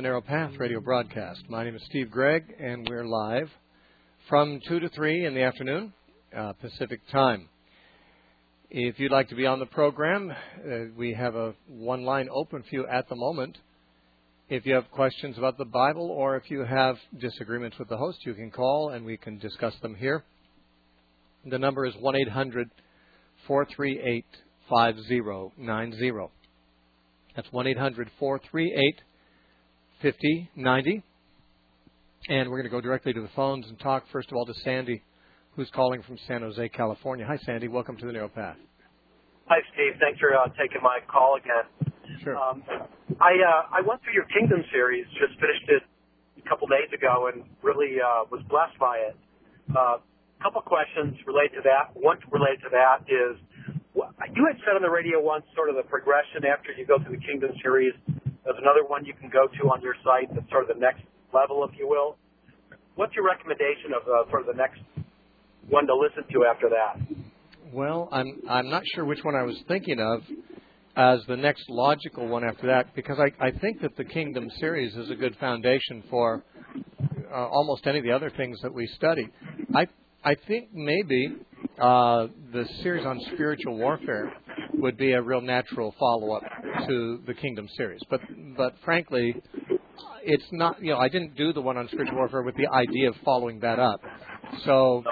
the Narrow Path radio broadcast. My name is Steve Gregg, and we're live from 2 to 3 in the afternoon, Pacific time. If you'd like to be on the program, we have a one line open for you at the moment. If you have questions about the Bible or if you have disagreements with the host, you can call and we can discuss them here. The number is 1-800-438-5090. That's 1-800-438-5090. And we're going to go directly to the phones and talk, first of all, to Sandy, who's calling from San Jose, California. Hi, Sandy. Welcome to the Narrow Path. Hi, Steve. Thanks for taking my call again. Sure. I went through your Kingdom series, just finished it a couple days ago, and really was blessed by it. A couple questions related to that. One related to that is, you had said on the radio once sort of the progression after you go through the Kingdom series. There's another one you can go to on your site that's sort of the next level, if you will. What's your recommendation of sort of the next one to listen to after that? Well, I'm not sure which one I was thinking of as the next logical one after that, because I think that the Kingdom series is a good foundation for almost any of the other things that we study. I think maybe the series on spiritual warfare would be a real natural follow-up to the Kingdom series. But frankly, it's not, I didn't do the one on spiritual warfare with the idea of following that up. So,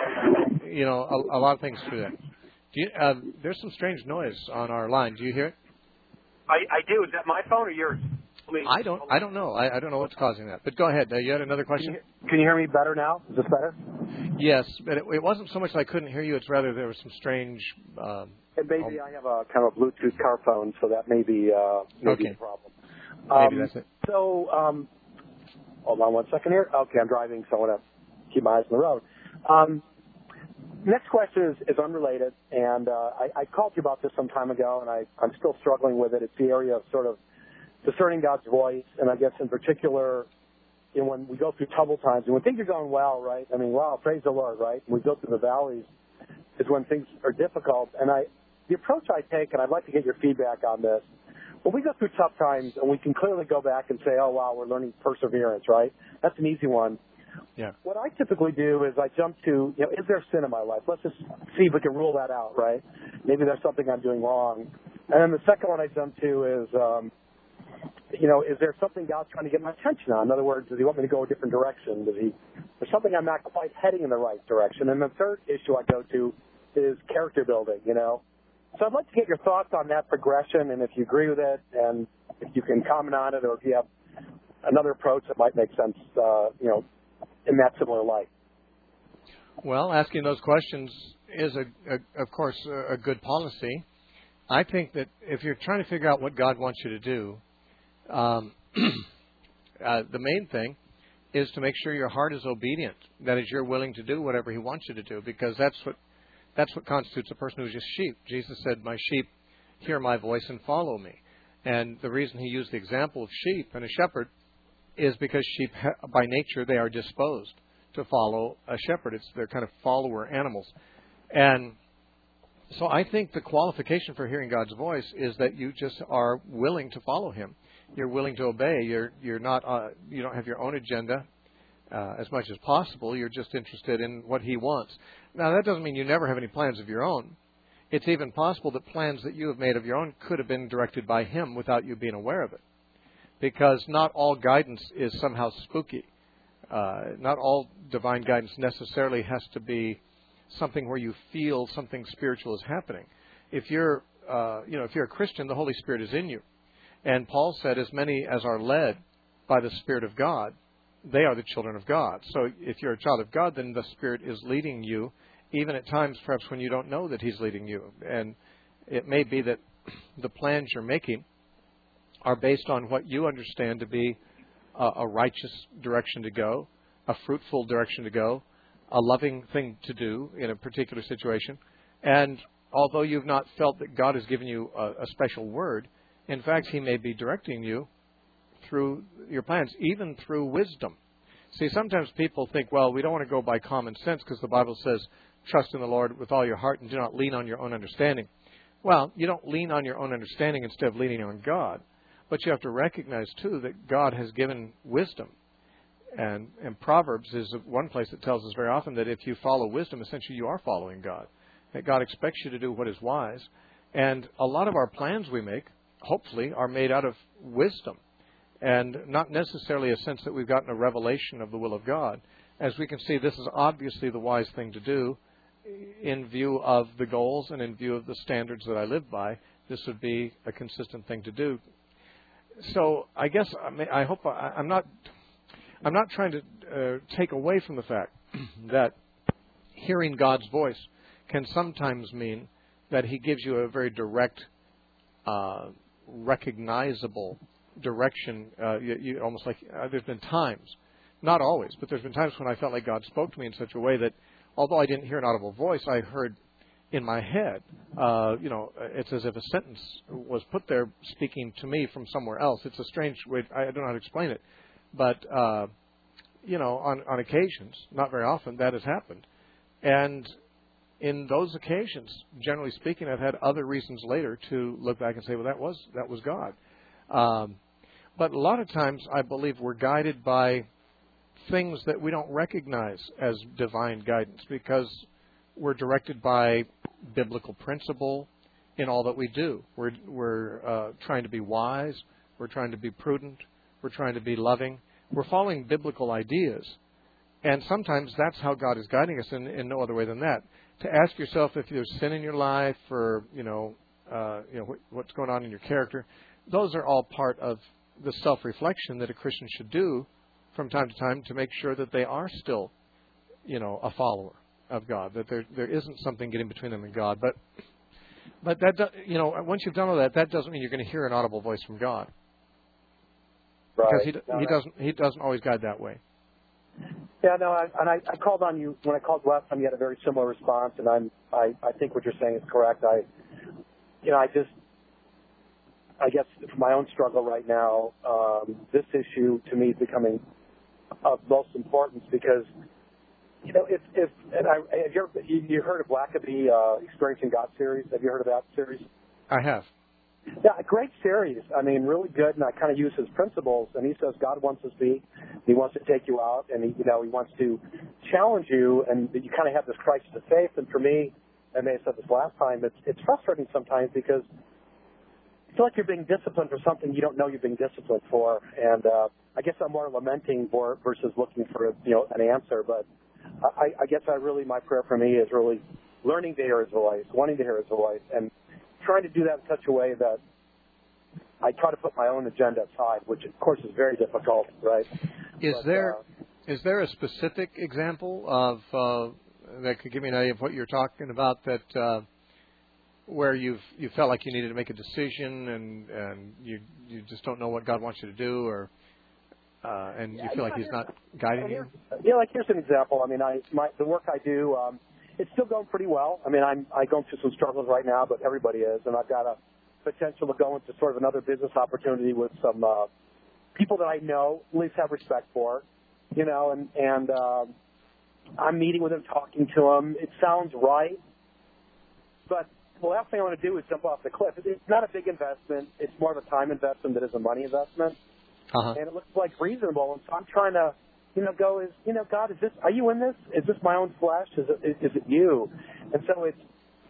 a lot of things through that. There's some strange noise on our line. Do you hear it? I do. Is that my phone or yours? I don't know. I don't know what's causing that. But go ahead. You had another question? Can you hear me better now? Is this better? Yes, but it wasn't so much that I couldn't hear you. It's rather there was some strange... and maybe I have a kind of a Bluetooth car phone, so that may be the problem. Maybe that's it. So, hold on one second here. Okay, I'm driving, so I want to keep my eyes on the road. Next question is unrelated, and I called you about this some time ago, and I'm still struggling with it. It's the area of sort of discerning God's voice, and I guess in particular, when we go through trouble times, and when things are going well, right? I mean, wow, praise the Lord, right? When we go through the valleys is when things are difficult, and the approach I take, and I'd like to get your feedback on this, when we go through tough times, and we can clearly go back and say, oh, wow, we're learning perseverance, right? That's an easy one. Yeah. What I typically do is I jump to, is there sin in my life? Let's just see if we can rule that out, right? Maybe there's something I'm doing wrong. And then the second one I jump to is, is there something God's trying to get my attention on? In other words, does he want me to go a different direction? There's something I'm not quite heading in the right direction. And the third issue I go to is character building, So I'd like to get your thoughts on that progression, and if you agree with it, and if you can comment on it, or if you have another approach that might make sense, in that similar light. Well, asking those questions is, of course, a good policy. I think that if you're trying to figure out what God wants you to do, the main thing is to make sure your heart is obedient. That is, you're willing to do whatever he wants you to do, because that's what constitutes a person who's just sheep. Jesus said, my sheep hear my voice and follow me. And the reason he used the example of sheep and a shepherd is because sheep, by nature, they are disposed to follow a shepherd. They're kind of follower animals. And so I think the qualification for hearing God's voice is that you just are willing to follow him. You're willing to obey. You're not. You don't have your own agenda as much as possible. You're just interested in what he wants. Now, that doesn't mean you never have any plans of your own. It's even possible that plans that you have made of your own could have been directed by him without you being aware of it. Because not all guidance is somehow spooky. Not all divine guidance necessarily has to be something where you feel something spiritual is happening. If you're a Christian, the Holy Spirit is in you. And Paul said, as many as are led by the Spirit of God, they are the children of God. So if you're a child of God, then the Spirit is leading you, even at times perhaps when you don't know that he's leading you. And it may be that the plans you're making are based on what you understand to be a righteous direction to go, a fruitful direction to go, a loving thing to do in a particular situation. And although you've not felt that God has given you a special word, in fact, he may be directing you through your plans, even through wisdom. See, sometimes people think, well, we don't want to go by common sense because the Bible says, trust in the Lord with all your heart and do not lean on your own understanding. Well, you don't lean on your own understanding instead of leaning on God. But you have to recognize, too, that God has given wisdom. And Proverbs is one place that tells us very often that if you follow wisdom, essentially you are following God. That God expects you to do what is wise. And a lot of our plans we make, hopefully, are made out of wisdom. And not necessarily a sense that we've gotten a revelation of the will of God. As we can see, this is obviously the wise thing to do in view of the goals and in view of the standards that I live by. This would be a consistent thing to do. So I guess I hope I'm not trying to take away from the fact that hearing God's voice can sometimes mean that He gives you a very direct, recognizable direction. You almost like there's been times, not always, but there's been times when I felt like God spoke to me in such a way that, although I didn't hear an audible voice, I heard in my head. It's as if a sentence was put there speaking to me from somewhere else. It's a strange way. I don't know how to explain it. But, on occasions, not very often, that has happened. And in those occasions, generally speaking, I've had other reasons later to look back and say, well, that was God. But a lot of times, I believe we're guided by things that we don't recognize as divine guidance because we're directed by biblical principle in all that we do. We're trying to be wise. We're trying to be prudent. We're trying to be loving. We're following biblical ideas. And sometimes that's how God is guiding us in no other way than that. To ask yourself if there's sin in your life or, what's going on in your character, those are all part of the self-reflection that a Christian should do from time to time to make sure that they are still, a follower of God, that there isn't something getting between them and God. But that, once you've done all that, that doesn't mean you're going to hear an audible voice from God. Right. Because he doesn't always guide that way. Yeah, no, I called on you when I called last time. You had a very similar response, and I think what you're saying is correct. I guess for my own struggle right now, this issue to me is becoming of most importance because, have you heard of Blackaby Experiencing God series? Have you heard of that series? I have. Yeah, a great series. I mean, really good, and I kind of use his principles. And he says God wants to speak. He wants to take you out, and he wants to challenge you, and you kind of have this crisis of faith. And for me, I may have said this last time, it's frustrating sometimes because I feel like you're being disciplined for something you don't know you're being disciplined for. And I guess I'm more lamenting versus looking for an answer. But I guess my prayer for me is really learning to hear his voice, wanting to hear his voice, and trying to do that in such a way that I try to put my own agenda aside, which of course is very difficult, right? Is there a specific example of that could give me an idea of what you're talking about, that where you felt like you needed to make a decision and you just don't know what God wants you to do, or and you feel like He's not guiding you? Yeah, like here's an example. I mean, the work I do, it's still going pretty well. I mean, I'm going through some struggles right now, but everybody is, and I've got a potential to go into sort of another business opportunity with some people that I know, at least have respect for, and I'm meeting with them, talking to them. It sounds right, but the last thing I want to do is jump off the cliff. It's not a big investment. It's more of a time investment than it is a money investment, and it looks like reasonable. And so I'm trying to, God, are you in this? Is this my own flesh? Is it you? And so it's,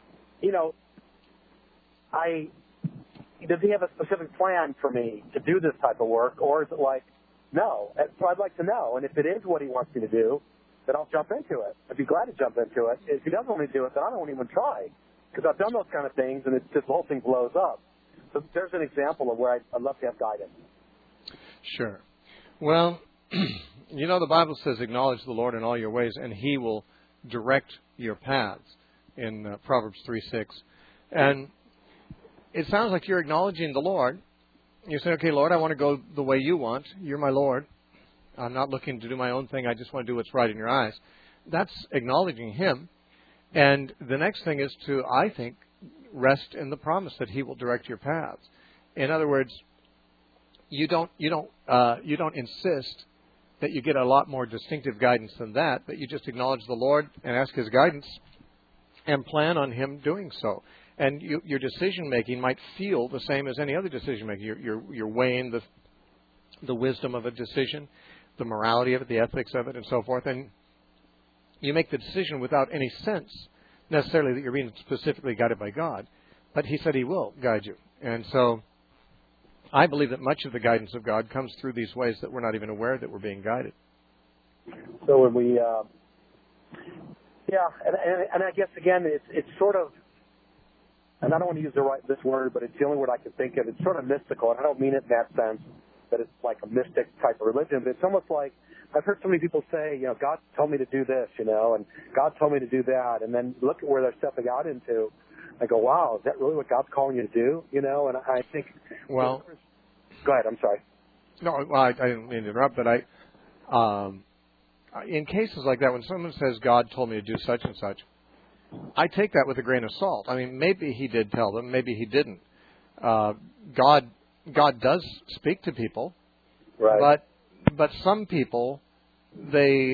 does He have a specific plan for me to do this type of work, or is it like, no? And so I'd like to know. And if it is what He wants me to do, then I'll jump into it. I'd be glad to jump into it. If He doesn't want me to do it, then I don't even try, because I've done those kind of things, and it's just the whole thing blows up. So there's an example of where I'd love to have guidance. Sure. Well, the Bible says, acknowledge the Lord in all your ways, and He will direct your paths in Proverbs 3:6. And it sounds like you're acknowledging the Lord. You say, okay, Lord, I want to go the way you want. You're my Lord. I'm not looking to do my own thing. I just want to do what's right in your eyes. That's acknowledging Him. And the next thing is to, I think, rest in the promise that He will direct your paths. In other words, you don't insist that you get a lot more distinctive guidance than that, but you just acknowledge the Lord and ask His guidance and plan on Him doing so. And your decision making might feel the same as any other decision making. You're weighing the wisdom of a decision, the morality of it, the ethics of it, and so forth. And you make the decision without any sense necessarily that you're being specifically guided by God. But He said He will guide you. And so I believe that much of the guidance of God comes through these ways that we're not even aware that we're being guided. So when we, and I guess, again, it's sort of, and I don't want to use this word, but it's the only word I can think of. It's sort of mystical, and I don't mean it in that sense, that it's like a mystic type of religion, but it's almost like, I've heard so many people say, God told me to do this, and God told me to do that, and then look at where they're stepping out into. I go, wow, is that really what God's calling you to do? And I think, well, go ahead, I'm sorry. No, well, I didn't mean to interrupt, but in cases like that, when someone says, God told me to do such and such, I take that with a grain of salt. I mean, maybe He did tell them, maybe He didn't. God does speak to people, right? But some people, they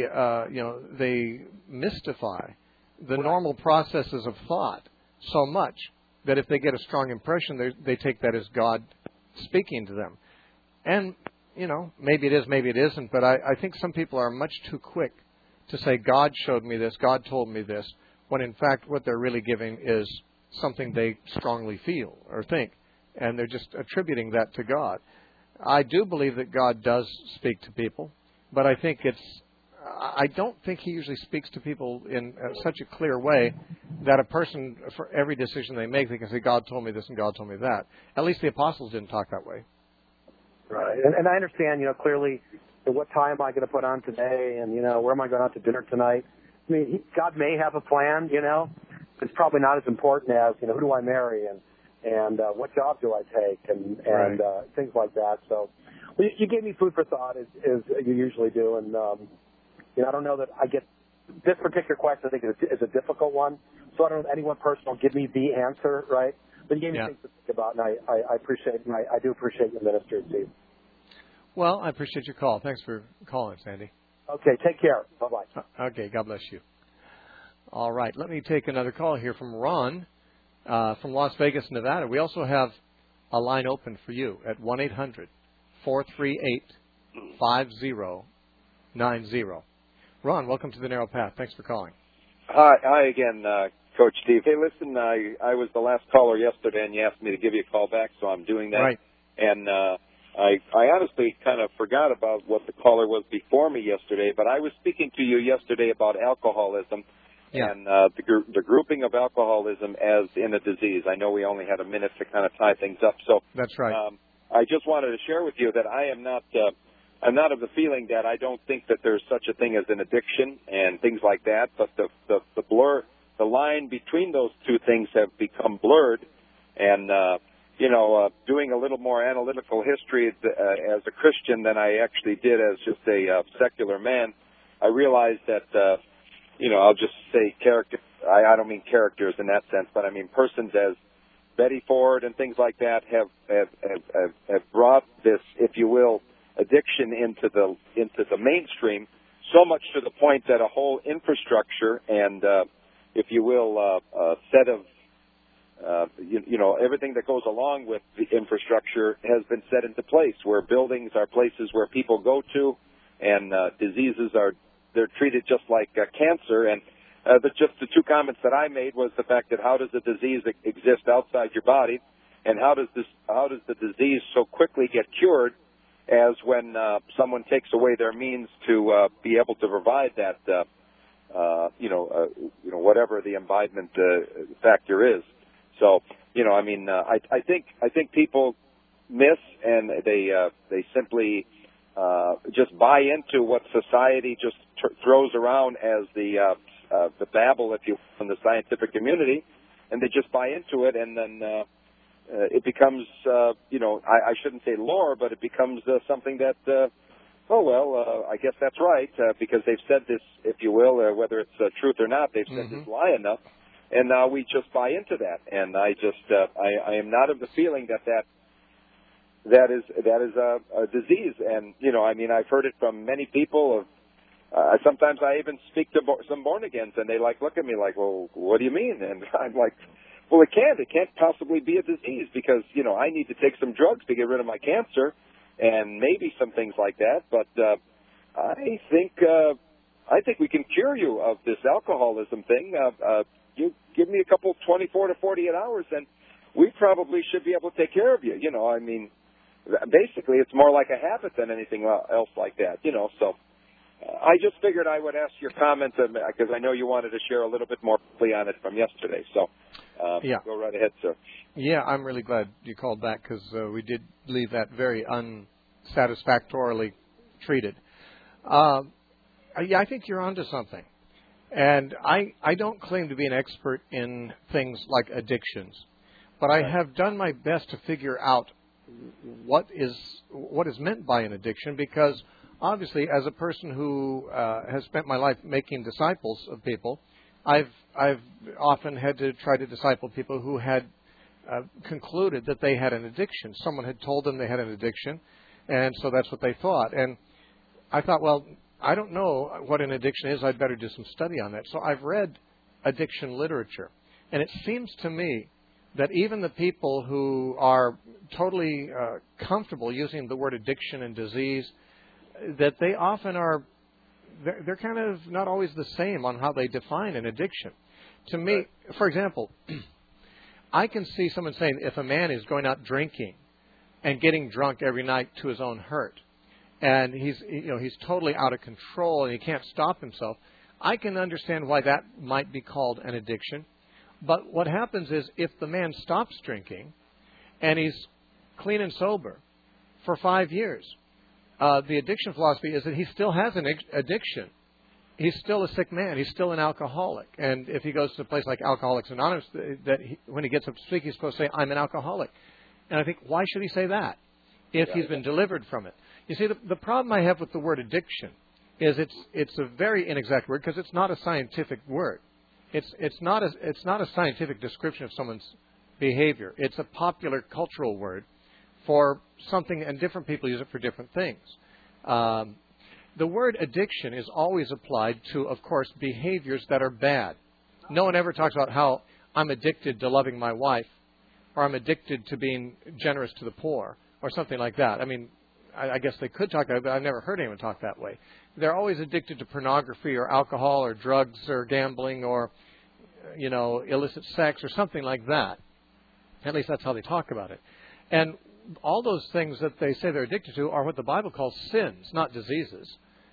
mystify the normal processes of thought so much that if they get a strong impression, they take that as God speaking to them. And maybe it is, maybe it isn't. But I think some people are much too quick to say, God showed me this, God told me this, when in fact what they're really giving is something they strongly feel or think, and they're just attributing that to God. I do believe that God does speak to people, but I don't think He usually speaks to people in such a clear way that a person, for every decision they make, they can say, God told me this and God told me that. At least the apostles didn't talk that way. Right, and I understand, clearly, what tie am I going to put on today, and, where am I going out to dinner tonight? I mean, God may have a plan, It's probably not as important as, who do I marry and what job do I take and right. Things like that. So you gave me food for thought, as you usually do. And, I don't know that I get this particular question, I think, is a difficult one. So I don't know if any one person will give me the answer, right? But you gave me things to think about, and I appreciate it, and I do appreciate your ministry, Steve. Well, I appreciate your call. Thanks for calling, Sandy. Okay, take care. Bye-bye. Okay, God bless you. All right, let me take another call here from Ron from Las Vegas, Nevada. We also have a line open for you at 1-800-438-5090. Ron, welcome to the Narrow Path. Thanks for calling. Hi again, Coach Steve. Hey, listen, I was the last caller yesterday, and you asked me to give you a call back, so I'm doing that. Right. And I honestly kind of forgot about what the caller was before me yesterday, but I was speaking to you yesterday about alcoholism and the grouping of alcoholism as in a disease. I know we only had a minute to kind of tie things up, so that's right. I just wanted to share with you that I am not. I'm not of the feeling that I don't think that there's such a thing as an addiction and things like that, but the line between those two things have become blurred, and doing a little more analytical history as a Christian than I actually did as just a secular man, I realized that I'll just say character. I don't mean characters in that sense, but I mean persons as Betty Ford and things like that have brought this, if you will, addiction into the mainstream, so much to the point that a whole infrastructure and, if you will, a set of, everything that goes along with the infrastructure has been set into place, where buildings are places where people go to, and diseases they're treated just like cancer. And just the two comments that I made was the fact that how does a disease exist outside your body, and how does the disease so quickly get cured as when someone takes away their means to be able to provide that, whatever the imbibement factor is. So, I think people miss, and they simply just buy into what society just throws around as the babble, if you will, from the scientific community, and they just buy into it, and then it becomes, I shouldn't say lore, but it becomes something that, I guess that's right, because they've said this, if you will, whether it's truth or not, they've said this lie enough, and now we just buy into that. And I just, I am not of the feeling that is a disease. And, I've heard it from many people. Sometimes I even speak to some born-agains, and they look at me like, well, what do you mean? And I'm like, Well, it can't. It can't possibly be a disease because, I need to take some drugs to get rid of my cancer and maybe some things like that. But I think we can cure you of this alcoholism thing. You give me a couple 24 to 48 hours, and we probably should be able to take care of you. Basically, it's more like a habit than anything else like that. So I just figured I would ask your comments because I know you wanted to share a little bit more on it from yesterday. So go right ahead, sir. Yeah, I'm really glad you called back because we did leave that very unsatisfactorily treated. I think you're onto something. And I don't claim to be an expert in things like addictions, but I have done my best to figure out what is meant by an addiction, because obviously as a person who has spent my life making disciples of people, I've often had to try to disciple people who had concluded that they had an addiction. Someone had told them they had an addiction, and so that's what they thought. And I thought, well, I don't know what an addiction is. I'd better do some study on that. So I've read addiction literature, and it seems to me that even the people who are totally comfortable using the word addiction and disease, that they often are, they're kind of not always the same on how they define an addiction. To me, for example, I can see someone saying if a man is going out drinking and getting drunk every night to his own hurt, and he's totally out of control and he can't stop himself, I can understand why that might be called an addiction. But what happens is if the man stops drinking and he's clean and sober for 5 years, the addiction philosophy is that he still has an addiction. He's still a sick man. He's still an alcoholic. And if he goes to a place like Alcoholics Anonymous, when he gets up to speak, he's supposed to say, I'm an alcoholic. And I think, why should he say that if he's been delivered from it? You see, the problem I have with the word addiction is it's a very inexact word because it's not a scientific word. It's not a scientific description of someone's behavior. It's a popular cultural word for something, and different people use it for different things. The word addiction is always applied to, of course, behaviors that are bad. No one ever talks about how I'm addicted to loving my wife, or I'm addicted to being generous to the poor, or something like that. I mean, I guess they could talk that way, but I've never heard anyone talk that way. They're always addicted to pornography or alcohol or drugs or gambling or, illicit sex or something like that. At least that's how they talk about it. And all those things that they say they're addicted to are what the Bible calls sins, not diseases.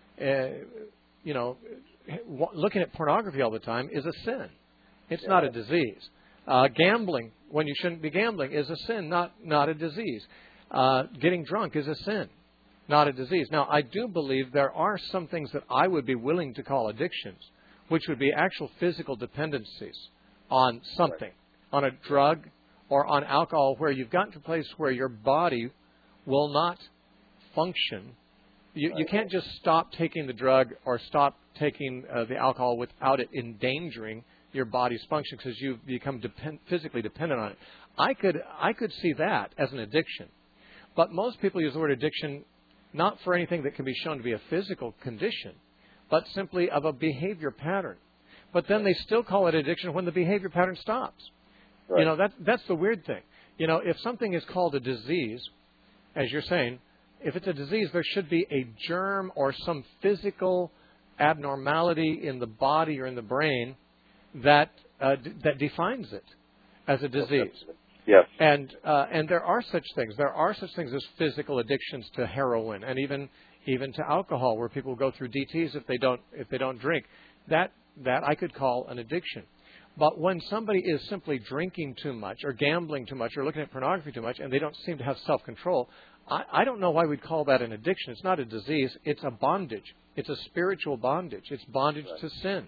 Looking at pornography all the time is a sin. It's not a disease. Gambling when you shouldn't be gambling is a sin, not a disease. Getting drunk is a sin, not a disease. Now, I do believe there are some things that I would be willing to call addictions, which would be actual physical dependencies on something, on a drug or on alcohol, where you've gotten to a place where your body will not function. You can't just stop taking the drug or stop taking the alcohol without it endangering your body's function because you've become physically dependent on it. I could see that as an addiction. But most people use the word addiction not for anything that can be shown to be a physical condition, but simply of a behavior pattern. But then they still call it addiction when the behavior pattern stops. Right. That's the weird thing. If something is called a disease, as you're saying, if it's a disease, there should be a germ or some physical abnormality in the body or in the brain that defines it as a disease. Yes. And there are such things. There are such things as physical addictions to heroin and even to alcohol, where people go through DTs if they don't drink. That I could call an addiction. But when somebody is simply drinking too much or gambling too much or looking at pornography too much and they don't seem to have self-control, I don't know why we'd call that an addiction. It's not a disease. It's a bondage. It's a spiritual bondage. It's bondage to sin.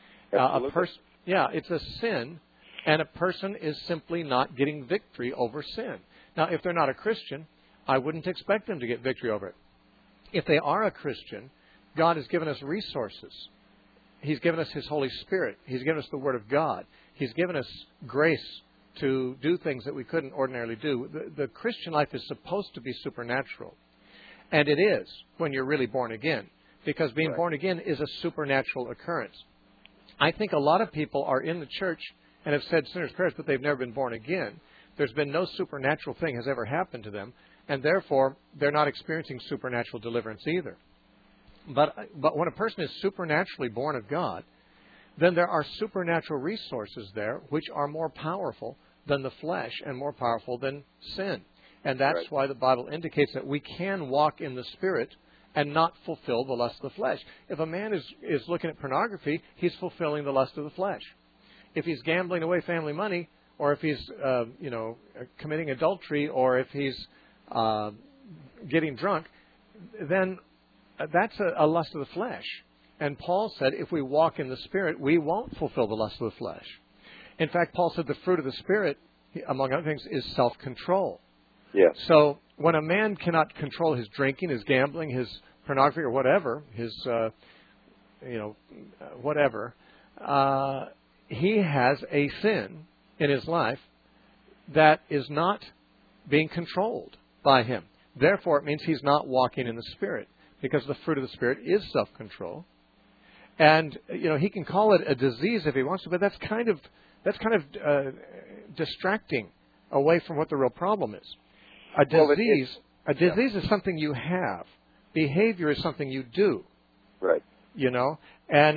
It's a sin, and a person is simply not getting victory over sin. Now, if they're not a Christian, I wouldn't expect them to get victory over it. If they are a Christian, God has given us resources. He's given us His Holy Spirit. He's given us the Word of God. He's given us grace to do things that we couldn't ordinarily do. The Christian life is supposed to be supernatural. And it is when you're really born again, because being born again is a supernatural occurrence. I think a lot of people are in the church and have said sinners perish, but they've never been born again. There's been no supernatural thing has ever happened to them, and therefore they're not experiencing supernatural deliverance either. But when a person is supernaturally born of God, then there are supernatural resources there which are more powerful than the flesh and more powerful than sin. And that's why the Bible indicates that we can walk in the Spirit and not fulfill the lust of the flesh. If a man is looking at pornography, he's fulfilling the lust of the flesh. If he's gambling away family money, or if he's committing adultery, or if he's getting drunk, then that's a lust of the flesh. And Paul said if we walk in the Spirit, we won't fulfill the lust of the flesh. In fact, Paul said the fruit of the Spirit, among other things, is self-control. Yeah. So when a man cannot control his drinking, his gambling, his pornography, or whatever, whatever, he has a sin in his life that is not being controlled by him. Therefore, it means he's not walking in the Spirit, because the fruit of the Spirit is self-control. And he can call it a disease if he wants to, but that's kind of distracting away from what the real problem is. A disease is something you have. Behavior is something you do. Right. And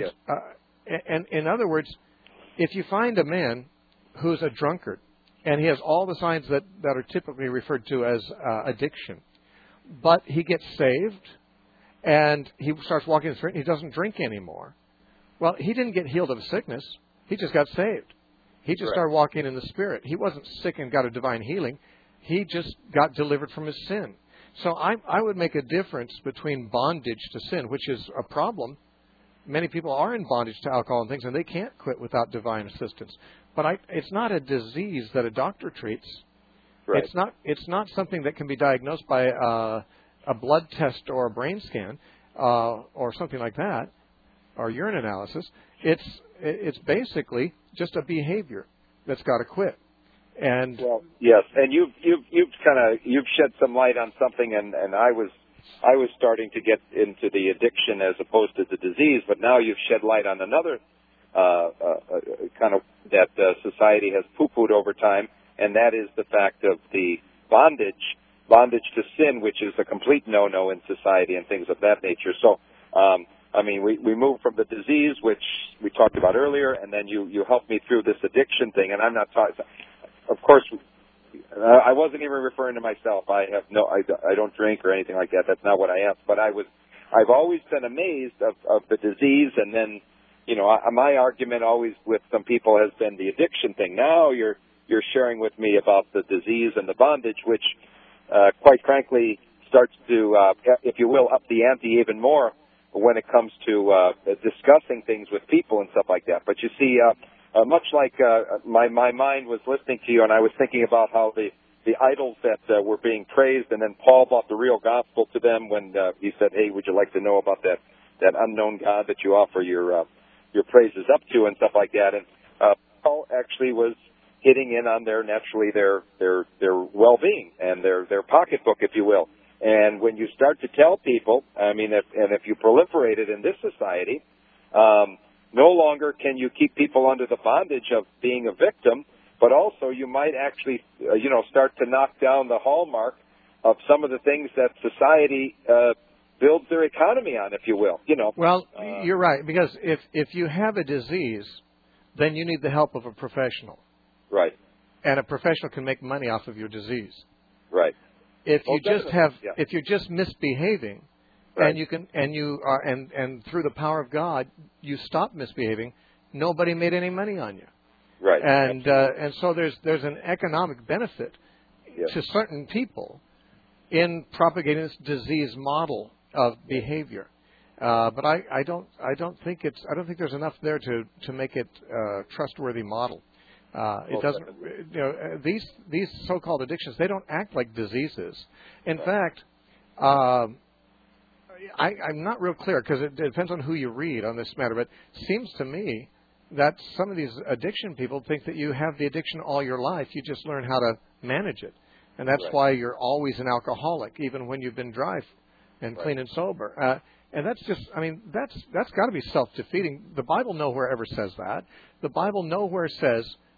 in other words, if you find a man who's a drunkard and he has all the signs that are typically referred to as addiction, but he gets saved and he starts walking in the Spirit and he doesn't drink anymore, well, he didn't get healed of sickness. He just got saved. He just started walking in the Spirit. He wasn't sick and got a divine healing. He just got delivered from his sin. So I would make a difference between bondage to sin, which is a problem. Many people are in bondage to alcohol and things, and they can't quit without divine assistance. But it's not a disease that a doctor treats. Right. It's not something that can be diagnosed by a blood test or a brain scan or something like that, or urine analysis. It's basically just a behavior that's got to quit. And well, yes, and you've shed some light on something, and I was starting to get into the addiction as opposed to the disease, but now you've shed light on another kind of that society has poo-pooed over time, and that is the fact of the bondage to sin, which is a complete no-no in society and things of that nature. So, we moved from the disease, which we talked about earlier, and then you helped me through this addiction thing, and I'm not talking. Of course, I wasn't even referring to myself. I don't drink or anything like that. That's not what I asked. But I've always been amazed of the disease, and then, my argument always with some people has been the addiction thing. Now you're sharing with me about the disease and the bondage, which, quite frankly, starts to, if you will, up the ante even more when it comes to discussing things with people and stuff like that. But you see. Much like my mind was listening to you, and I was thinking about how the idols that were being praised, and then Paul brought the real gospel to them when he said, "Hey, would you like to know about that unknown God that you offer your praises up to," and stuff like that. And Paul actually was hitting in on their well-being and their pocketbook, if you will. And when you start to tell people, if you proliferate it in this society. No longer can you keep people under the bondage of being a victim, but also you might actually, start to knock down the hallmark of some of the things that society builds their economy on, if you will. Well, you're right, because if you have a disease, then you need the help of a professional. Right. And a professional can make money off of your disease. Right. If you're just misbehaving. Right. And through the power of God, you stop misbehaving. Nobody made any money on you. Right. And so there's an economic benefit to certain people in propagating this disease model of behavior. But I don't think there's enough there to make it a trustworthy model. It doesn't. These so-called addictions, they don't act like diseases. In fact. I'm not real clear because it depends on who you read on this matter, but it seems to me that some of these addiction people think that you have the addiction all your life. You just learn how to manage it. And that's why you're always an alcoholic, even when you've been dry and clean and sober. And that's just, that's got to be self-defeating. The Bible nowhere ever says that. The Bible nowhere says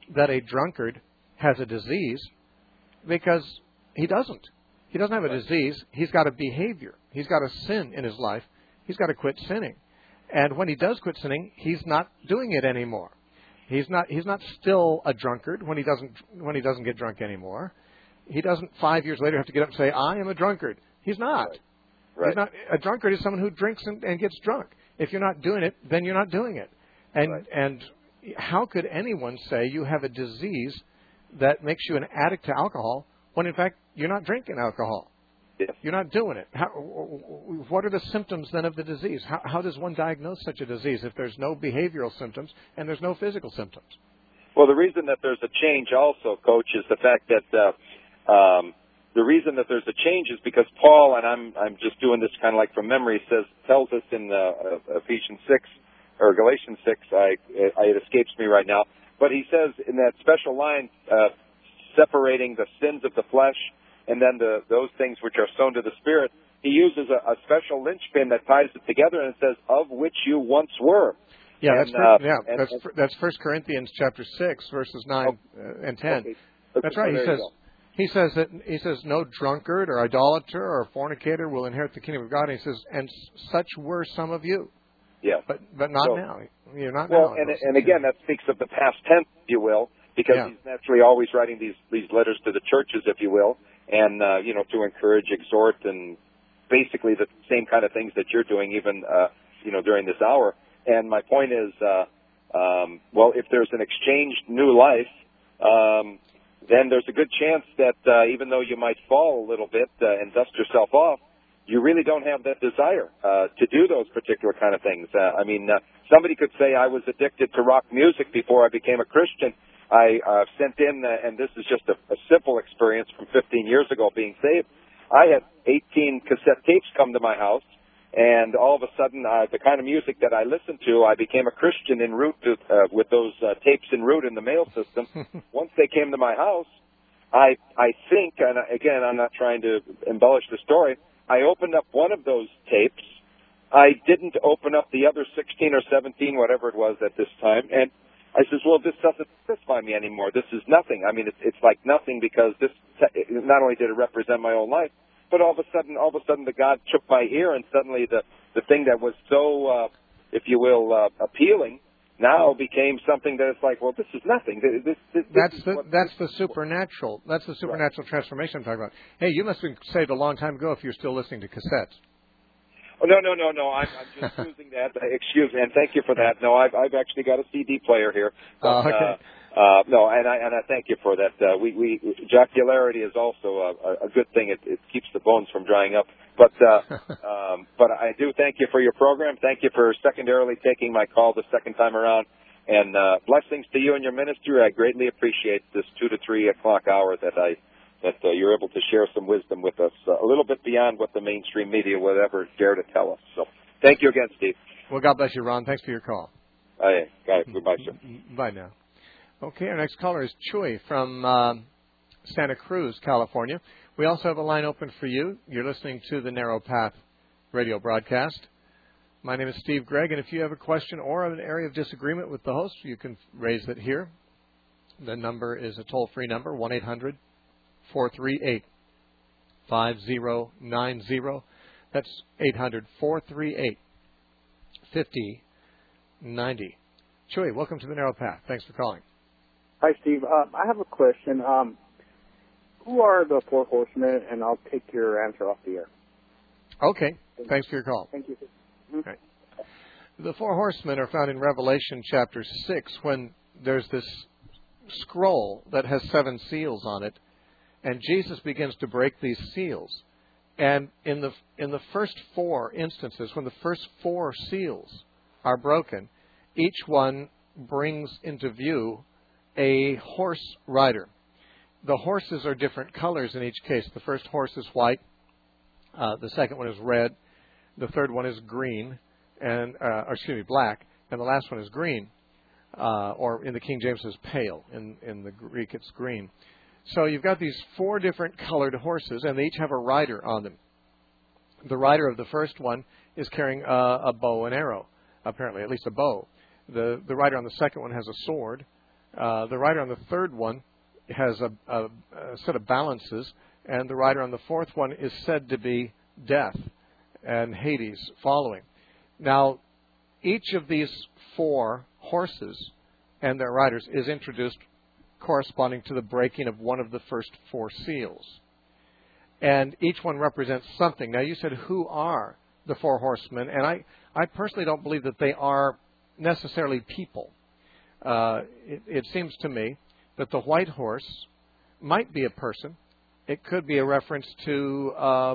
that a drunkard has a disease because he doesn't. He doesn't have a disease. He's got a behavior. He's got a sin in his life. He's got to quit sinning. And when he does quit sinning, he's not doing it anymore. He's not still a drunkard when he doesn't get drunk anymore. He doesn't 5 years later have to get up and say, I am a drunkard. He's not. Right. He's not. A drunkard is someone who drinks and gets drunk. If you're not doing it, then you're not doing it. And how could anyone say you have a disease that makes you an addict to alcohol when in fact you're not drinking alcohol? Yes. You're not doing it. What are the symptoms then of the disease? How does one diagnose such a disease if there's no behavioral symptoms and there's no physical symptoms? Well, the reason that there's a change also, Coach, is the fact that the reason that there's a change is because Paul, and I'm just doing this kind of like from memory, tells us in Ephesians 6 or Galatians 6. It escapes me right now, but he says in that special line, separating the sins of the flesh and then those things which are sown to the Spirit, he uses a special linchpin that ties it together, and it says, "Of which you once were." Yeah, that's 1 Corinthians chapter 6, verses 9 and 10. Okay. That's right. He says no drunkard or idolater or fornicator will inherit the kingdom of God. And he says, and such were some of you. Yeah. But not now. You're not now. Well, and again, that speaks of the past tense, if you will, because he's naturally always writing these letters to the churches, if you will, and to encourage, exhort, and basically the same kind of things that you're doing, even during this hour. And my point is, if there's an exchanged new life, then there's a good chance that even though you might fall a little bit and dust yourself off, you really don't have that desire to do those particular kind of things. Somebody could say I was addicted to rock music before I became a Christian. I sent in, and this is just a simple experience from 15 years ago being saved. I had 18 cassette tapes come to my house, and all of a sudden, the kind of music that I listened to, I became a Christian en route with those tapes en route in the mail system. Once they came to my house, I think, and again, I'm not trying to embellish the story, I opened up one of those tapes. I didn't open up the other 16 or 17, whatever it was at this time, and I says, well, this doesn't satisfy me anymore. This is nothing. I mean, it's like nothing because this not only did it represent my own life, but all of a sudden, the God took my ear, and suddenly the thing that was so, if you will, appealing, now became something that it's like, well, this is nothing. That's the supernatural. That's the supernatural transformation I'm talking about. Hey, you must have been saved a long time ago if you're still listening to cassettes. Oh, no. I'm just using that. Excuse me, and thank you for that. No, I've actually got a CD player here. But, okay. And I thank you for that. Jocularity is also a good thing. It keeps the bones from drying up. But I do thank you for your program. Thank you for secondarily taking my call the second time around. And blessings to you and your ministry. I greatly appreciate this 2 to 3 o'clock hour that you're able to share some wisdom with us, a little bit beyond what the mainstream media would ever dare to tell us. So thank you again, Steve. Well, God bless you, Ron. Thanks for your call. Goodbye, sir. Bye now. Okay, our next caller is Chuy from Santa Cruz, California. We also have a line open for you. You're listening to the Narrow Path radio broadcast. My name is Steve Gregg, and if you have a question or an area of disagreement with the host, you can raise it here. The number is a toll-free number, 1-800-438-5090. That's 800-438-5090. Chuy, welcome to the Narrow Path. Thanks for calling. Hi, Steve. I have a question. Who are the four horsemen? And I'll take your answer off the air. Okay. Thanks for your call. Thank you. Mm-hmm. Right. The four horsemen are found in Revelation chapter 6 when there's this scroll that has 7 seals on it, and Jesus begins to break these seals. And in the first 4 instances, when the first 4 seals are broken, each one brings into view a horse rider. The horses are different colors in each case. The first horse is white. The second one is red. The third one is green, black. And the last one is green. Or in the King James is pale. In the Greek it's green. So you've got these 4 different colored horses, and they each have a rider on them. The rider of the first one is carrying a bow and arrow, apparently, at least a bow. The rider on the second one has a sword. The rider on the third one has a set of balances, and the rider on the fourth one is said to be death and Hades following. Now, each of these four horses and their riders is introduced corresponding to the breaking of one of the first four seals. And each one represents something. Now, you said, who are the four horsemen? And I personally don't believe that they are necessarily people. It seems to me that the white horse might be a person. It could be a reference to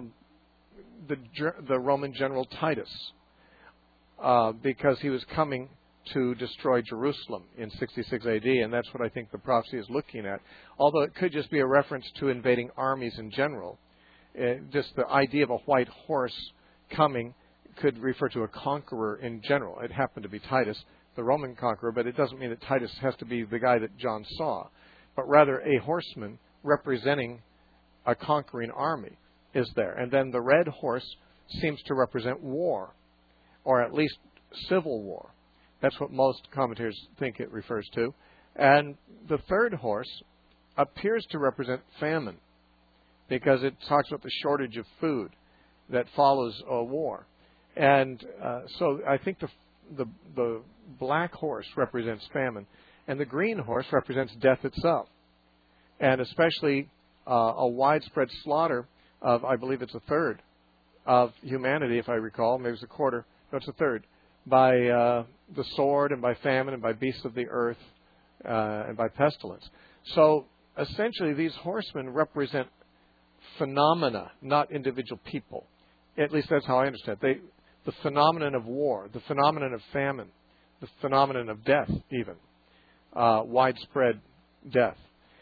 the Roman general Titus, because he was coming to destroy Jerusalem in 66 AD, and that's what I think the prophecy is looking at. Although it could just be a reference to invading armies in general. Just the idea of a white horse coming could refer to a conqueror in general. It happened to be Titus, the Roman conqueror, but it doesn't mean that Titus has to be the guy that John saw, but rather a horseman representing a conquering army is there. And then the red horse seems to represent war, or at least civil war. That's what most commentators think it refers to. And the third horse appears to represent famine, because it talks about the shortage of food that follows a war. And so I think the black horse represents famine, and the green horse represents death itself, and especially a widespread slaughter of, I believe it's a third of humanity, if I recall, maybe it's a quarter, no, it's a third, by the sword and by famine and by beasts of the earth and by pestilence. So essentially these horsemen represent phenomena, not individual people. At least that's how I understand it. The phenomenon of war, the phenomenon of famine, the phenomenon of death even, widespread death.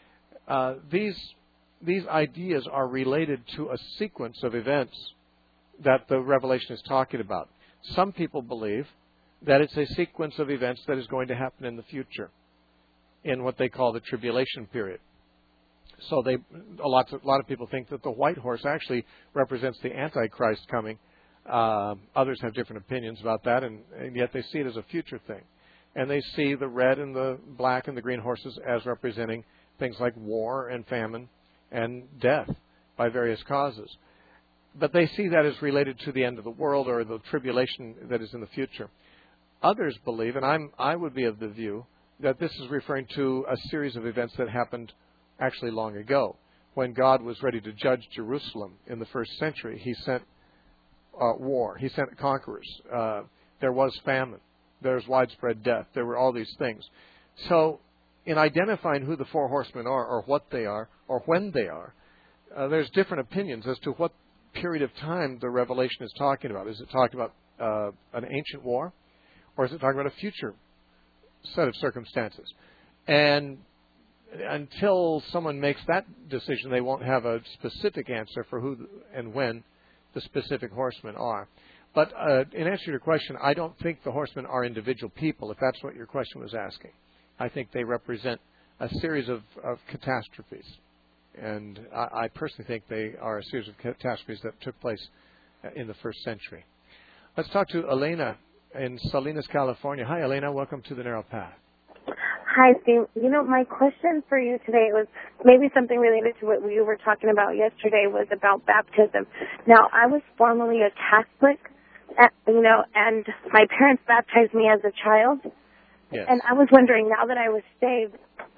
These ideas are related to a sequence of events that the Revelation is talking about. Some people believe that it's a sequence of events that is going to happen in the future, in what they call the tribulation period. So a lot of people think that the white horse actually represents the Antichrist coming. Others have different opinions about that, and yet they see it as a future thing. And they see the red and the black and the green horses as representing things like war and famine and death by various causes. But they see that as related to the end of the world or the tribulation that is in the future. Others believe, and I would be of the view, that this is referring to a series of events that happened actually long ago. When God was ready to judge Jerusalem in the first century, He sent war. He sent conquerors. There was famine. There was widespread death. There were all these things. So in identifying who the four horsemen are, or what they are, or when they are, there's different opinions as to what period of time the Revelation is talking about. Is it talking about an ancient war, or is it talking about a future set of circumstances? And until someone makes that decision, they won't have a specific answer for who and when the specific horsemen are. But in answer to your question, I don't think the horsemen are individual people, if that's what your question was asking. I think they represent a series of catastrophes. And I personally think they are a series of catastrophes that took place in the first century. Let's talk to Elena in Salinas, California. Hi, Elena. Welcome to the Narrow Path. Hi, Steve. My question for you today was maybe something related to what we were talking about yesterday, was about baptism. Now, I was formerly a Catholic, and my parents baptized me as a child. Yes. And I was wondering, now that I was saved,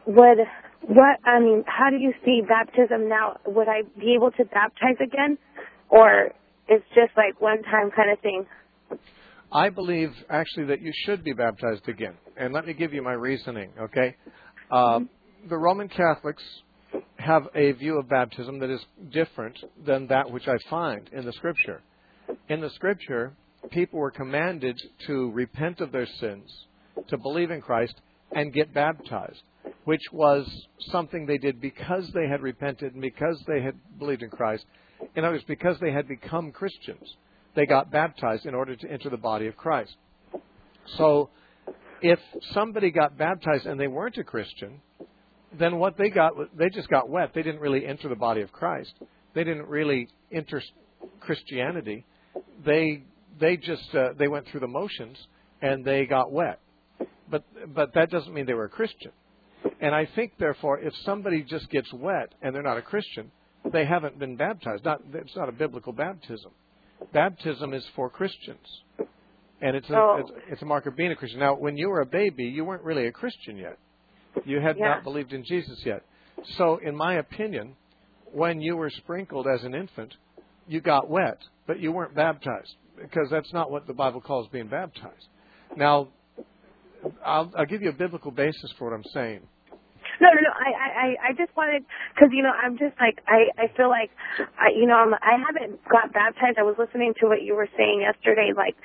how do you see baptism now? Would I be able to baptize again? Or it's just like one time kind of thing? I believe, actually, that you should be baptized again. And let me give you my reasoning, okay? The Roman Catholics have a view of baptism that is different than that which I find in the Scripture. In the Scripture, people were commanded to repent of their sins, to believe in Christ, and get baptized, which was something they did because they had repented and because they had believed in Christ. In other words, because they had become Christians. They got baptized in order to enter the body of Christ. So if somebody got baptized and they weren't a Christian, then what they got, they just got wet. They didn't really enter the body of Christ. They didn't really enter Christianity. They went through the motions and they got wet. But that doesn't mean they were a Christian. And I think, therefore, if somebody just gets wet and they're not a Christian, they haven't been baptized. It's not a biblical baptism. Baptism is for Christians. And it's a mark of being a Christian. Now, when you were a baby, you weren't really a Christian yet. You had not believed in Jesus yet. So, in my opinion, when you were sprinkled as an infant, you got wet, but you weren't baptized, because that's not what the Bible calls being baptized. Now, I'll give you a biblical basis for what I'm saying. No. I just wanted, because, I'm just like, I feel like, I haven't got baptized. I was listening to what you were saying yesterday, like,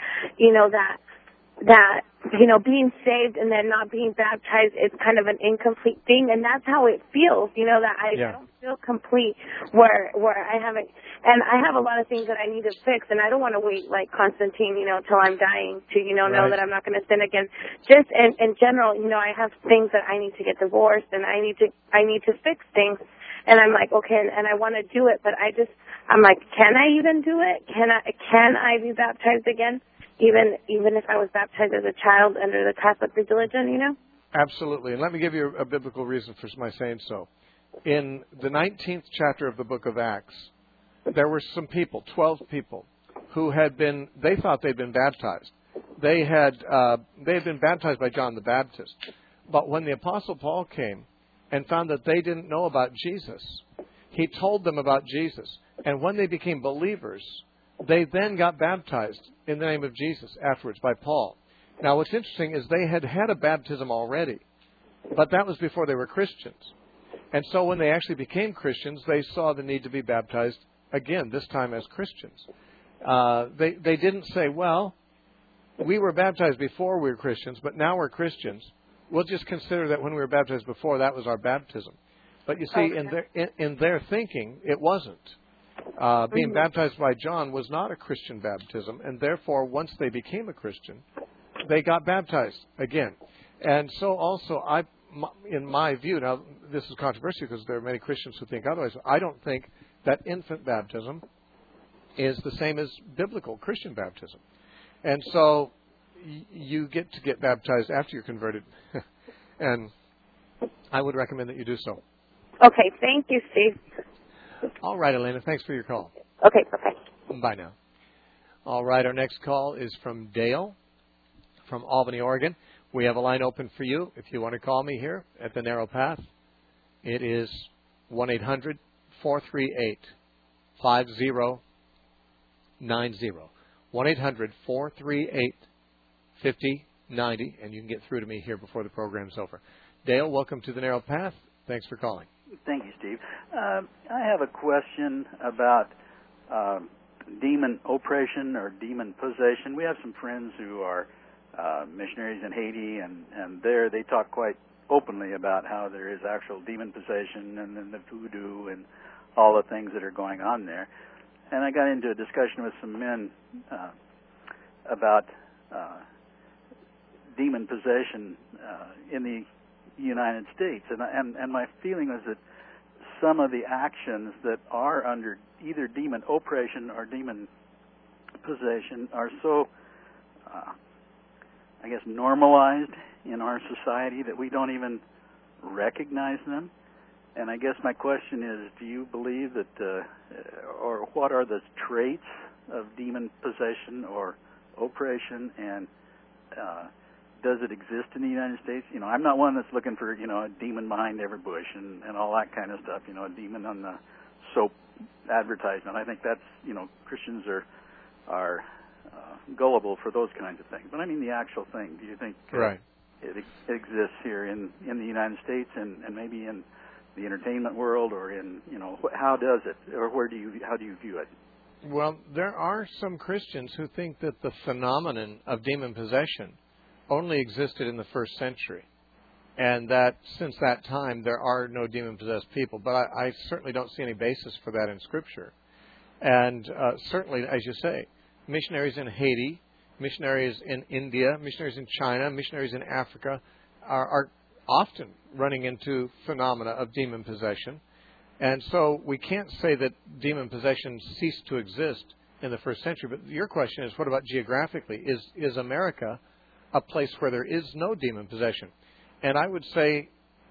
that being saved and then not being baptized is kind of an incomplete thing, and that's how it feels, that I don't feel complete where I haven't, and I have a lot of things that I need to fix, and I don't want to wait like Constantine, till I'm dying to, know that I'm not going to sin again. Just in general, I have things that I need to get divorced, and I need to fix things, and I'm like, okay, and I want to do it, but I'm like, can I even do it? Can I be baptized again? Even if I was baptized as a child under the Catholic religion, Absolutely. And let me give you a biblical reason for my saying so. In the 19th chapter of the book of Acts, there were some people, 12 people, who they thought they'd been baptized. They had been baptized by John the Baptist. But when the Apostle Paul came and found that they didn't know about Jesus, he told them about Jesus. And when they became believers, they then got baptized in the name of Jesus afterwards by Paul. Now, what's interesting is they had a baptism already, but that was before they were Christians. And so when they actually became Christians, they saw the need to be baptized again, this time as Christians. They didn't say, well, we were baptized before we were Christians, but now we're Christians. We'll just consider that when we were baptized before, that was our baptism. But you see, in their thinking, it wasn't. Being baptized by John was not a Christian baptism, and therefore, once they became a Christian, they got baptized again. And so also, in my view, now this is controversial because there are many Christians who think otherwise, I don't think that infant baptism is the same as biblical Christian baptism. And so you get baptized after you're converted, and I would recommend that you do so. Okay, thank you, Steve. All right, Elena, thanks for your call. Okay, bye-bye. Bye now. All right, our next call is from Dale from Albany, Oregon. We have a line open for you if you want to call me here at the Narrow Path. It is 1-800-438-5090, and you can get through to me here before the program's over. Dale, welcome to the Narrow Path. Thanks for calling. Thank you, Steve. I have a question about demon oppression or demon possession. We have some friends who are missionaries in Haiti, and there they talk quite openly about how there is actual demon possession and then the voodoo and all the things that are going on there. And I got into a discussion with some men about demon possession in the United States, and my feeling was that some of the actions that are under either demon oppression or demon possession are so, normalized in our society that we don't even recognize them. And I guess my question is, do you believe that, or what are the traits of demon possession or oppression, and does it exist in the United States? I'm not one that's looking for, a demon behind every bush and all that kind of stuff, a demon on the soap advertisement. I think that's, Christians are gullible for those kinds of things. But I mean the actual thing. Do you think it exists here in the United States and maybe in the entertainment world, or in, how does it, or how do you view it? Well, there are some Christians who think that the phenomenon of demon possession only existed in the first century, and that since that time there are no demon-possessed people. But I certainly don't see any basis for that in Scripture. And certainly, as you say, missionaries in Haiti, missionaries in India, missionaries in China, missionaries in Africa are often running into phenomena of demon possession. And so we can't say that demon possession ceased to exist in the first century. But your question is, what about geographically? Is America a place where there is no demon possession? And I would say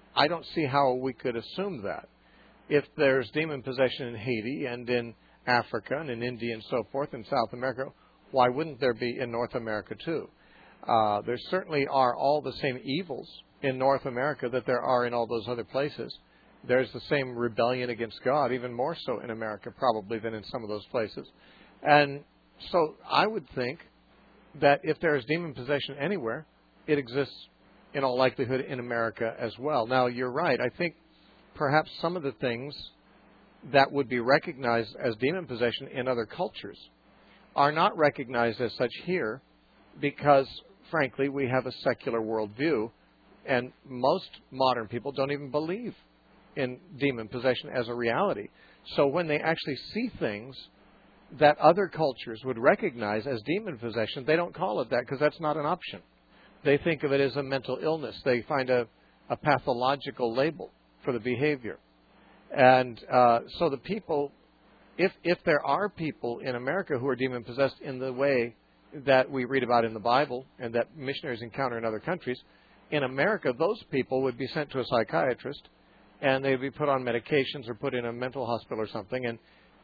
I don't see how we could assume that. If there's demon possession in Haiti and in Africa and in India and so forth, in South America, why wouldn't there be in North America too? There certainly are all the same evils in North America that there are in all those other places. There's the same rebellion against God, even more so in America probably than in some of those places. And so I would think that if there is demon possession anywhere, it exists in all likelihood in America as well. Now, you're right. I think perhaps some of the things that would be recognized as demon possession in other cultures are not recognized as such here because, frankly, we have a secular worldview, and most modern people don't even believe in demon possession as a reality. So when they actually see things that other cultures would recognize as demon possession, they don't call it that because that's not an option. They think of it as a mental illness. They find a pathological label for the behavior. And so the people, if there are people in America who are demon-possessed in the way that we read about in the Bible and that missionaries encounter in other countries, in America, those people would be sent to a psychiatrist and they'd be put on medications or put in a mental hospital or something. And,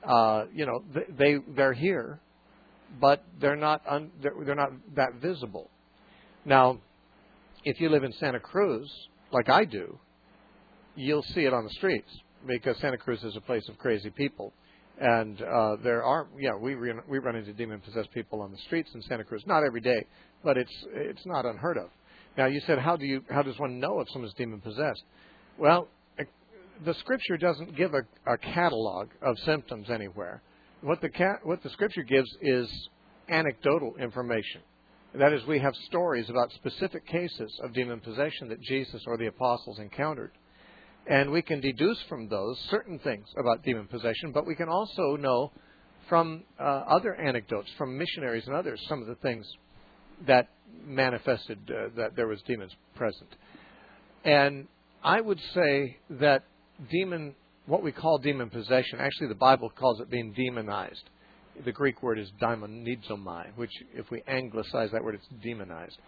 they're here, but they're not that visible. Now, if you live in Santa Cruz, like I do, you'll see it on the streets because Santa Cruz is a place of crazy people. And we run into demon-possessed people on the streets in Santa Cruz. Not every day, but it's not unheard of. Now, you said, how does one know if someone's demon-possessed? Well, the Scripture doesn't give a catalog of symptoms anywhere. What the Scripture gives is anecdotal information. That is, we have stories about specific cases of demon possession that Jesus or the apostles encountered. And we can deduce from those certain things about demon possession, but we can also know from other anecdotes, from missionaries and others, some of the things that manifested that there was demons present. And I would say that what we call demon possession, actually the Bible calls it being demonized. The Greek word is daimonizomai, which if we anglicize that word, it's demonized.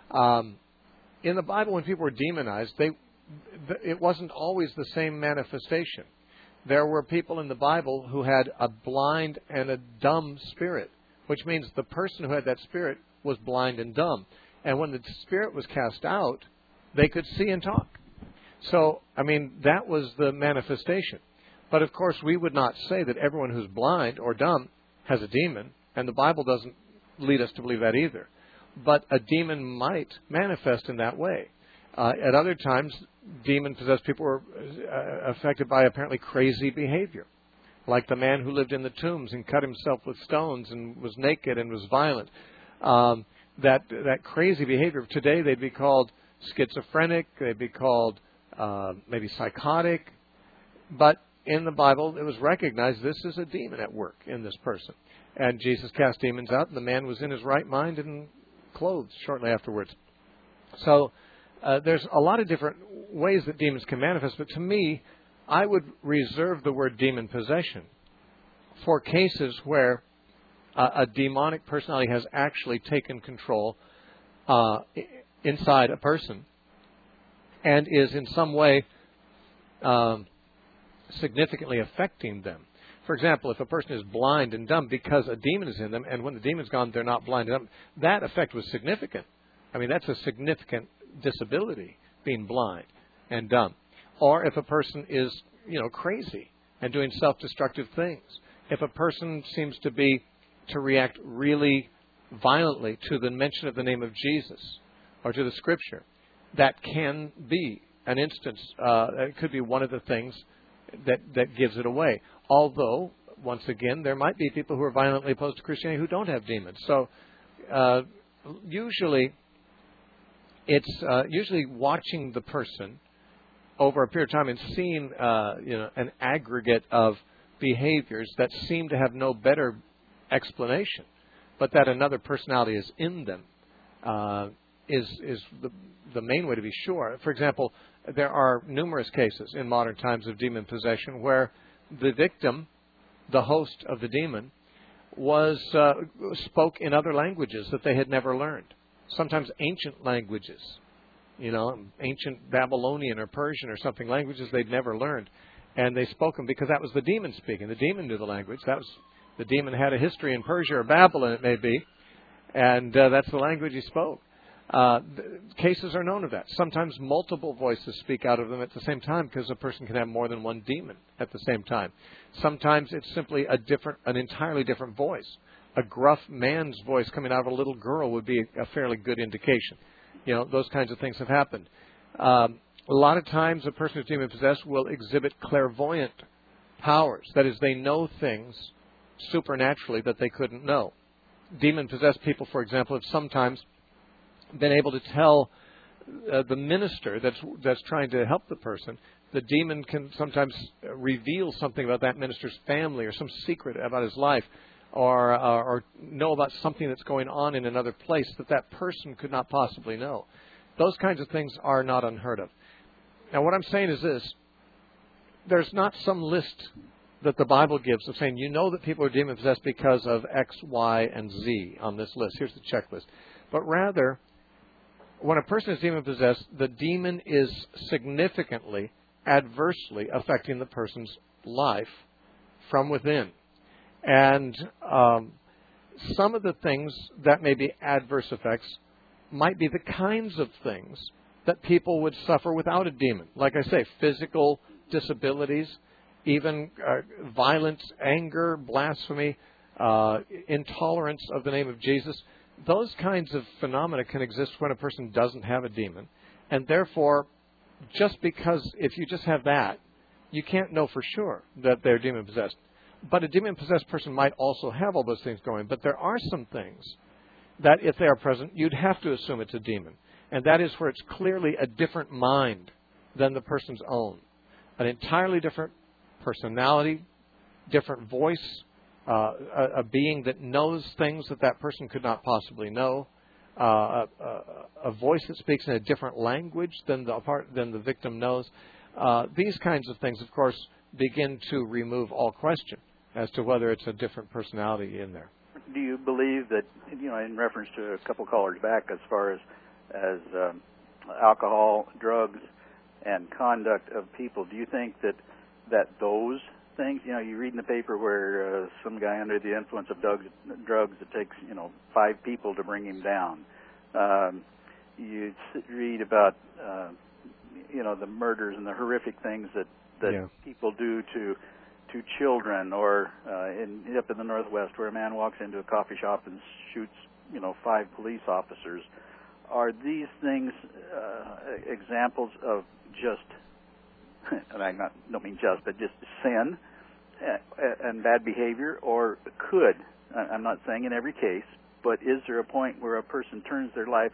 In the Bible, when people were demonized, it wasn't always the same manifestation. There were people in the Bible who had a blind and a dumb spirit, which means the person who had that spirit was blind and dumb. And when the spirit was cast out, they could see and talk. So, that was the manifestation. But, of course, we would not say that everyone who's blind or dumb has a demon, and the Bible doesn't lead us to believe that either. But a demon might manifest in that way. At other times, demon-possessed people were affected by apparently crazy behavior, like the man who lived in the tombs and cut himself with stones and was naked and was violent. That crazy behavior, today they'd be called schizophrenic, they'd be called maybe psychotic, but in the Bible it was recognized this is a demon at work in this person. And Jesus cast demons out, and the man was in his right mind and clothed shortly afterwards. So there's a lot of different ways that demons can manifest, but to me, I would reserve the word demon possession for cases where a demonic personality has actually taken control inside a person and is in some way significantly affecting them. For example, if a person is blind and dumb because a demon is in them, and when the demon's gone, they're not blind and dumb, that effect was significant. That's a significant disability, being blind and dumb. Or if a person is, crazy and doing self-destructive things. If a person seems to react really violently to the mention of the name of Jesus or to the Scripture, that can be an instance. It could be one of the things that gives it away. Although, once again, there might be people who are violently opposed to Christianity who don't have demons. So usually it's usually watching the person over a period of time and seeing an aggregate of behaviors that seem to have no better explanation, but that another personality is in them is the main way to be sure. For example, there are numerous cases in modern times of demon possession where the victim, the host of the demon, spoke in other languages that they had never learned, sometimes ancient languages ancient Babylonian or Persian or something, languages they'd never learned. And they spoke them because that was the demon speaking. The demon knew the language. The demon had a history in Persia or Babylon, it may be, and that's the language he spoke. Cases are known of that. Sometimes multiple voices speak out of them at the same time because a person can have more than one demon at the same time. Sometimes it's simply an entirely different voice. A gruff man's voice coming out of a little girl would be a fairly good indication. Those kinds of things have happened. A lot of times a person who's demon-possessed will exhibit clairvoyant powers. That is, they know things supernaturally that they couldn't know. Demon-possessed people, for example, have sometimes been able to tell the minister that's trying to help the person. The demon can sometimes reveal something about that minister's family or some secret about his life, or know about something that's going on in another place that person could not possibly know. Those kinds of things are not unheard of. Now, what I'm saying is this. There's not some list that the Bible gives of saying, that people are demon-possessed because of X, Y, and Z on this list. Here's the checklist. But rather, when a person is demon-possessed, the demon is significantly, adversely affecting the person's life from within. And some of the things that may be adverse effects might be the kinds of things that people would suffer without a demon. Like I say, physical disabilities, even violence, anger, blasphemy, intolerance of the name of Jesus. Those kinds of phenomena can exist when a person doesn't have a demon. And therefore, just because if you just have that, you can't know for sure that they're demon-possessed. But a demon-possessed person might also have all those things going. But there are some things that, if they are present, you'd have to assume it's a demon. And that is where it's clearly a different mind than the person's own. An entirely different personality, different voice, a being that knows things that person could not possibly know, a voice that speaks in a different language than the victim knows. These kinds of things, of course, begin to remove all question as to whether it's a different personality in there. Do you believe that, in reference to a couple callers back, as far as alcohol, drugs, and conduct of people, do you think that those things, you read in the paper where some guy under the influence of drugs, it takes, 5 people to bring him down. You read about, the murders and the horrific things that people do to children, or up in the Northwest where a man walks into a coffee shop and shoots, 5 police officers. Are these things examples of just, and I don't mean just, but just sin and bad behavior? Or could, I'm not saying in every case, but is there a point where a person turns their life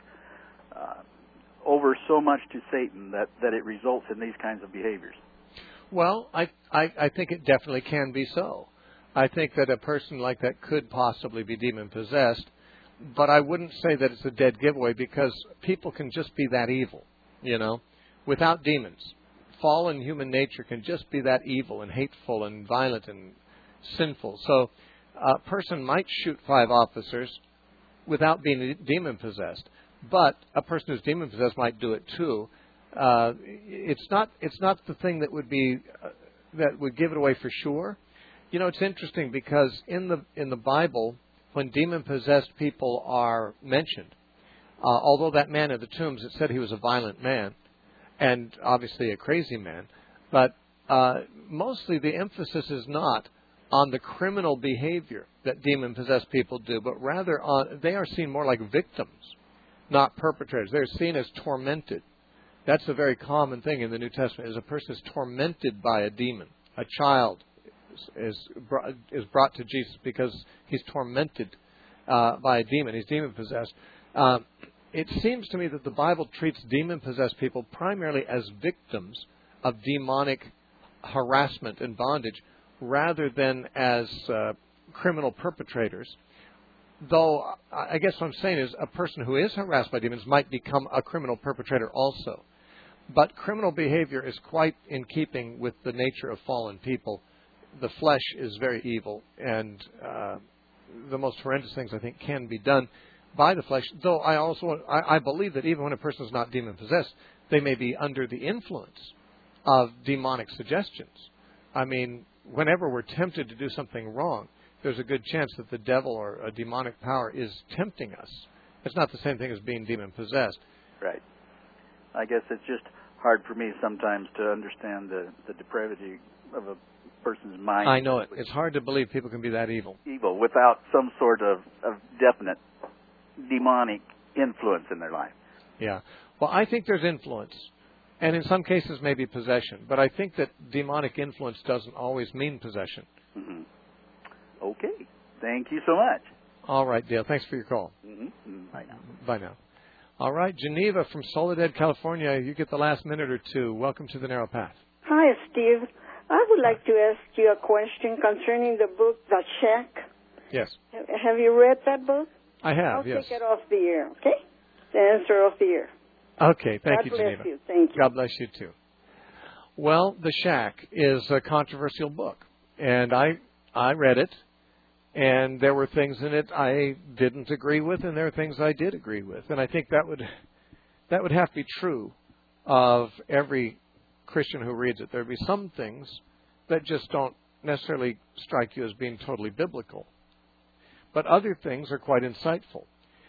over so much to Satan that it results in these kinds of behaviors? Well, I think it definitely can be so. I think that a person like that could possibly be demon-possessed, but I wouldn't say that it's a dead giveaway, because people can just be that evil, without demons. Fallen human nature can just be that evil and hateful and violent and sinful. So a person might shoot 5 officers without being demon-possessed, but a person who's demon-possessed might do it too. It's not the thing that would give it away for sure. It's interesting because in the Bible, when demon-possessed people are mentioned, although that man at the tombs, it said he was a violent man and obviously a crazy man, but mostly the emphasis is not on the criminal behavior that demon-possessed people do, but rather they are seen more like victims, not perpetrators. They're seen as tormented. That's a very common thing in the New Testament, is a person is tormented by a demon. A child is brought to Jesus because he's tormented by a demon. He's demon-possessed. It seems to me that the Bible treats demon-possessed people primarily as victims of demonic harassment and bondage, rather than as criminal perpetrators. Though, I guess what I'm saying is a person who is harassed by demons might become a criminal perpetrator also. But criminal behavior is quite in keeping with the nature of fallen people. The flesh is very evil, and the most horrendous things, I think, can be done. by the flesh. Though I believe that even when a person is not demon-possessed, they may be under the influence of demonic suggestions. I mean, whenever we're tempted to do something wrong, there's a good chance that the devil or a demonic power is tempting us. It's not the same thing as being demon-possessed. Right. I guess it's just hard for me sometimes to understand the depravity of a person's mind. I know it. It's hard to believe people can be that evil. Evil without some sort of definite demonic influence in their life. Yeah. Well, I think there's influence, and in some cases maybe possession. But I think that demonic influence doesn't always mean possession. Mm-hmm. Okay. Thank you so much. All right, Dale. Thanks for your call. Mm-hmm. Bye now. Bye now. All right, Geneva from Soledad, California. You get the last minute or two. Welcome to the Narrow Path. Hi, Steve. I would like to ask you a question concerning the book, The Shack. Yes. Have you read that book? I have, I'll yes. take it off the air, okay? The answer of the year. Okay, thank you, Geneva. God bless you. Thank you. God bless you, too. Well, The Shack is a controversial book, and I read it, and there were things in it I didn't agree with, and there are things I did agree with. And I think that would have to be true of every Christian who reads it. There would be some things that just don't necessarily strike you as being totally biblical. But other things are quite insightful.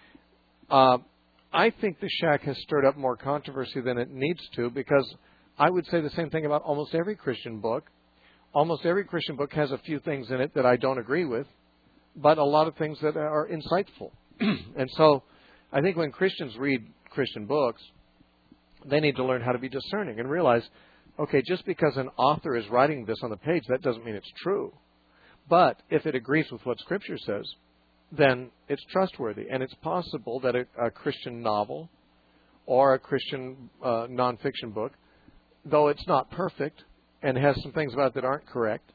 I think The Shack has stirred up more controversy than it needs to, because I would say the same thing about almost every Christian book. Almost every Christian book has a few things in it that I don't agree with, but a lot of things that are insightful. And so I think when Christians read Christian books, they need to learn how to be discerning and realize, okay, just because an author is writing this on the page, that doesn't mean it's true. But if it agrees with what Scripture says, then it's trustworthy. And it's possible that a Christian novel or a Christian nonfiction book, though it's not perfect and has some things about it that aren't correct,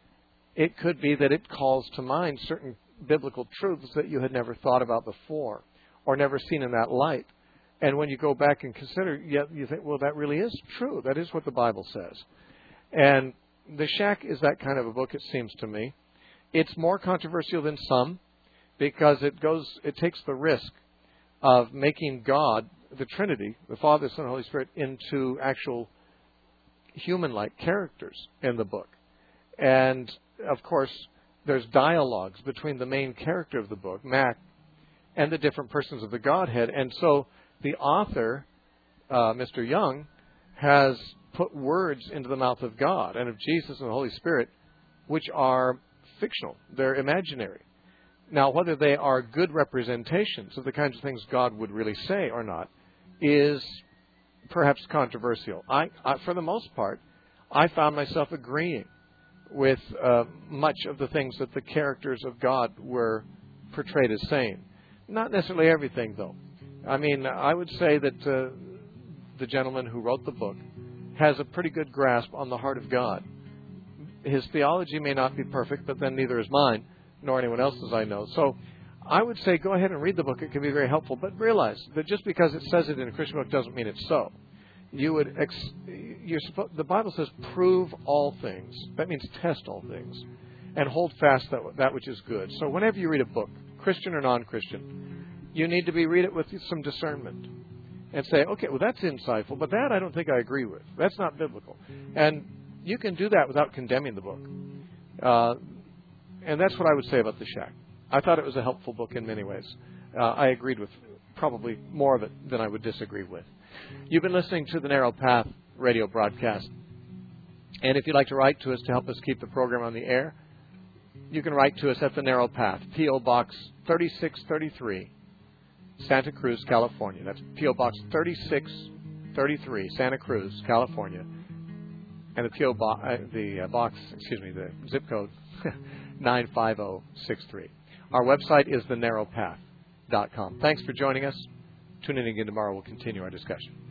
it could be that it calls to mind certain biblical truths that you had never thought about before or never seen in that light. And when you go back and consider, you think, well, that really is true. That is what the Bible says. And The Shack is that kind of a book, it seems to me. It's more controversial than some because it takes the risk of making God, the Trinity, the Father, Son, and Holy Spirit, into actual human-like characters in the book. And, of course, there's dialogues between the main character of the book, Mac, and the different persons of the Godhead. And so the author, Mr. Young, has put words into the mouth of God and of Jesus and the Holy Spirit, which are fictional. They're imaginary. Now, whether they are good representations of the kinds of things God would really say or not is perhaps controversial. For the most part, I found myself agreeing with much of the things that the characters of God were portrayed as saying. Not necessarily everything, though. I mean, I would say that the gentleman who wrote the book has a pretty good grasp on the heart of God. His theology may not be perfect, but then neither is mine, nor anyone else's I know. So I would say go ahead and read the book. It can be very helpful. But realize that just because it says it in a Christian book doesn't mean it's so. The Bible says prove all things. That means test all things. And hold fast that which is good. So whenever you read a book, Christian or non-Christian, you need to read it with some discernment. And say, okay, well, that's insightful, but that I don't think I agree with. That's not biblical. And you can do that without condemning the book. And that's what I would say about The Shack. I thought it was a helpful book in many ways. I agreed with probably more of it than I would disagree with. You've been listening to the Narrow Path radio broadcast. And if you'd like to write to us to help us keep the program on the air, you can write to us at the Narrow Path, P.O. Box 3633, Santa Cruz, California. That's P.O. Box 3633, Santa Cruz, California. And the zip code 95063. Our website is thenarrowpath.com. Thanks for joining us. Tune in again tomorrow. We'll continue our discussion.